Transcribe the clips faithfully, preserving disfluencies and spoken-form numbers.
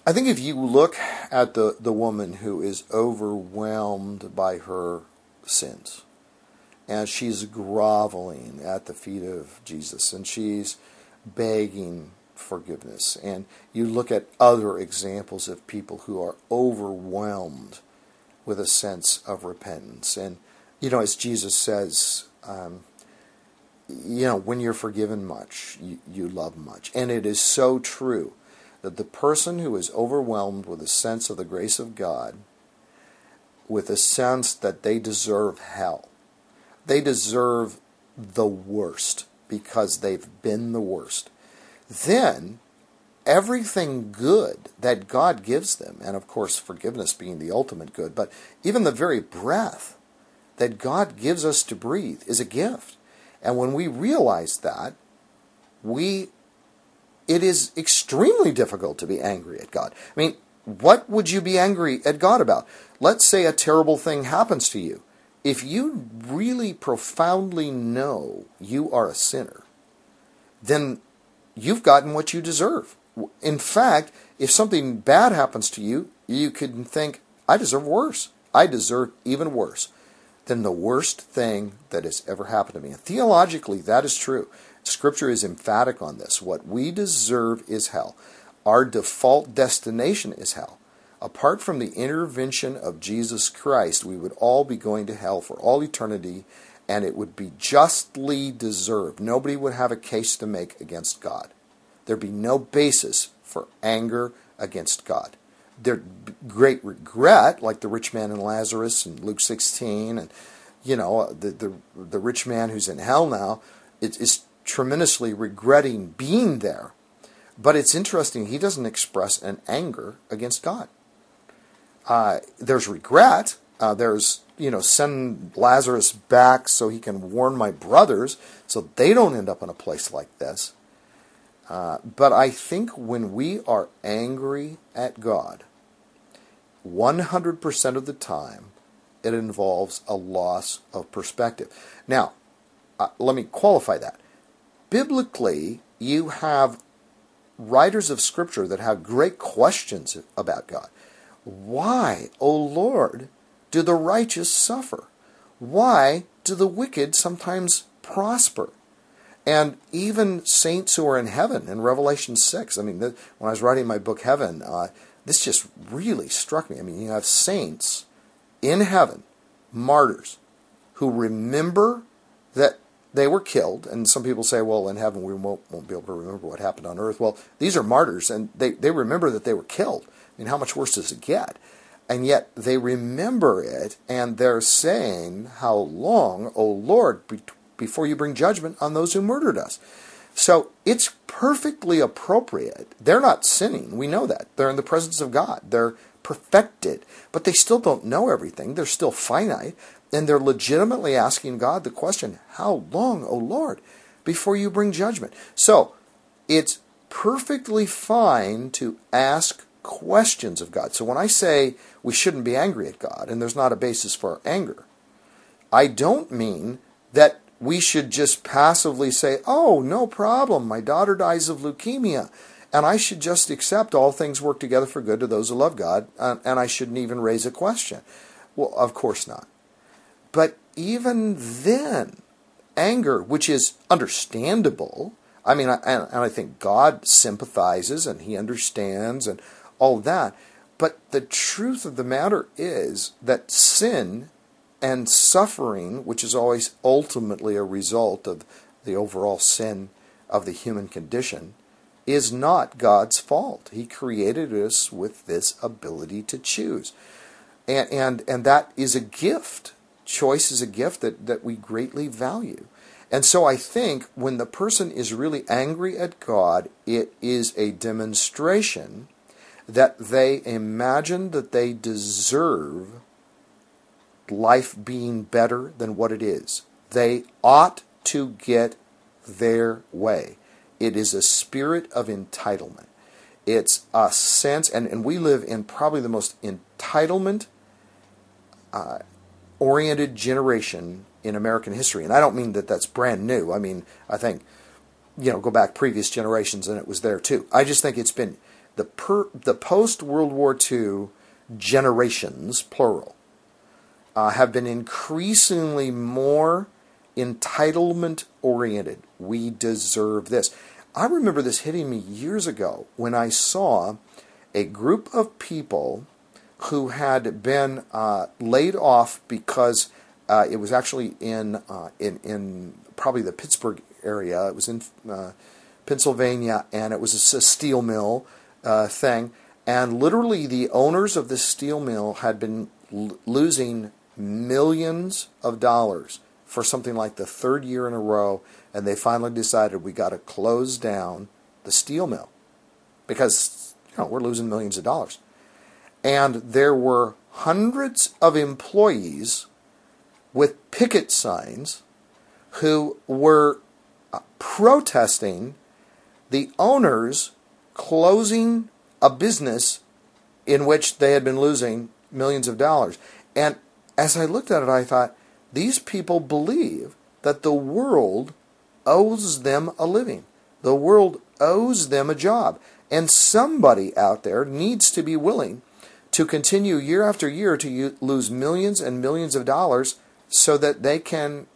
I think if you look at the, the woman who is overwhelmed by her sins, and she's groveling at the feet of Jesus, and she's begging forgiveness, and you look at other examples of people who are overwhelmed with a sense of repentance, and you know, as Jesus says, um, you know, when you're forgiven much, you, you love much, and it is so true that the person who is overwhelmed with a sense of the grace of God, with a sense that they deserve hell, they deserve the worst because they've been the worst, then everything good that God gives them, and of course forgiveness being the ultimate good, but even the very breath that God gives us to breathe is a gift. And when we realize that, we it is extremely difficult to be angry at God. I mean, what would you be angry at God about? Let's say a terrible thing happens to you. If you really profoundly know you are a sinner, then you've gotten what you deserve. In fact, if something bad happens to you, you could think, I deserve worse. I deserve even worse than the worst thing that has ever happened to me. And theologically, that is true. Scripture is emphatic on this. What we deserve is hell. Our default destination is hell. Apart from the intervention of Jesus Christ, we would all be going to hell for all eternity, and it would be justly deserved. Nobody would have a case to make against God. There'd be no basis for anger against God. There'd be great regret, like the rich man and Lazarus in Luke sixteen, and you know the the, the rich man who's in hell now is, is tremendously regretting being there. But it's interesting, he doesn't express an anger against God. Uh, there's regret. Uh, there's, you know, send Lazarus back so he can warn my brothers so they don't end up in a place like this. Uh, but I think when we are angry at God, one hundred percent of the time, it involves a loss of perspective. Now, uh, let me qualify that. Biblically, you have writers of Scripture that have great questions about God. Why, O Lord, do the righteous suffer? Why do the wicked sometimes prosper? And even saints who are in heaven, in Revelation six, I mean, the, when I was writing my book, Heaven, uh, this just really struck me. I mean, you have saints in heaven, martyrs, who remember that they were killed. And some people say, well, in heaven we won't, won't be able to remember what happened on earth. Well, these are martyrs, and they, they remember that they were killed. I mean, how much worse does it get? And yet they remember it, and they're saying, how long, O Lord, be- before you bring judgment on those who murdered us? So it's perfectly appropriate. They're not sinning. We know that. They're in the presence of God. They're perfected. But they still don't know everything. They're still finite. And they're legitimately asking God the question, how long, O Lord, before you bring judgment? So it's perfectly fine to ask questions of God. So when I say we shouldn't be angry at God, and there's not a basis for our anger, I don't mean that we should just passively say, oh, no problem, my daughter dies of leukemia, and I should just accept all things work together for good to those who love God, and I shouldn't even raise a question. Well, of course not. But even then, anger, which is understandable, I mean, and I think God sympathizes and He understands and all that, but the truth of the matter is that sin and suffering, which is always ultimately a result of the overall sin of the human condition, is not God's fault. He created us with this ability to choose. And and, and that is a gift. Choice is a gift that, that we greatly value. And so I think when the person is really angry at God, it is a demonstration that they imagine that they deserve life being better than what it is. They ought to get their way. It is a spirit of entitlement. It's a sense, and, and we live in probably the most entitlement uh, oriented generation in American history. And I don't mean that that's brand new. I mean, I think, you know, go back previous generations and it was there too. I just think it's been the per, the post-World War Two generations, plural, uh, have been increasingly more entitlement-oriented. We deserve this. I remember this hitting me years ago when I saw a group of people who had been uh, laid off because uh, it was actually in, uh, in in probably the Pittsburgh area. It was in uh, Pennsylvania, and it was a steel mill uh, thing. And literally the owners of this steel mill had been l- losing millions of dollars for something like the third year in a row, and they finally decided we got to close down the steel mill because, you know, we're losing millions of dollars. And there were hundreds of employees with picket signs who were uh, protesting the owners closing a business in which they had been losing millions of dollars. And as I looked at it, I thought, these people believe that the world owes them a living. The world owes them a job. And somebody out there needs to be willing to continue year after year to u- lose millions and millions of dollars so that they can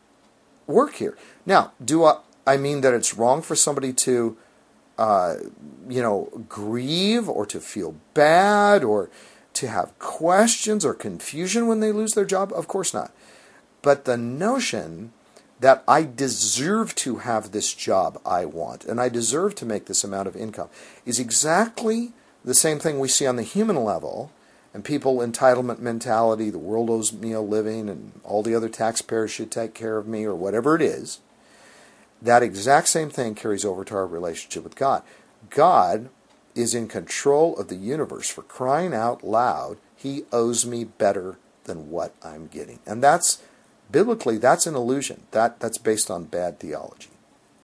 work here. Now, do I, I mean that it's wrong for somebody to, uh, you know, grieve or to feel bad or to have questions or confusion when they lose their job? Of course not. But the notion that I deserve to have this job I want and I deserve to make this amount of income is exactly the same thing we see on the human level, and people entitlement mentality, the world owes me a living and all the other taxpayers should take care of me or whatever it is. That exact same thing carries over to our relationship with God. God is in control of the universe. For crying out loud, He owes me better than what I'm getting. And that's, biblically, that's an illusion. That, that's based on bad theology.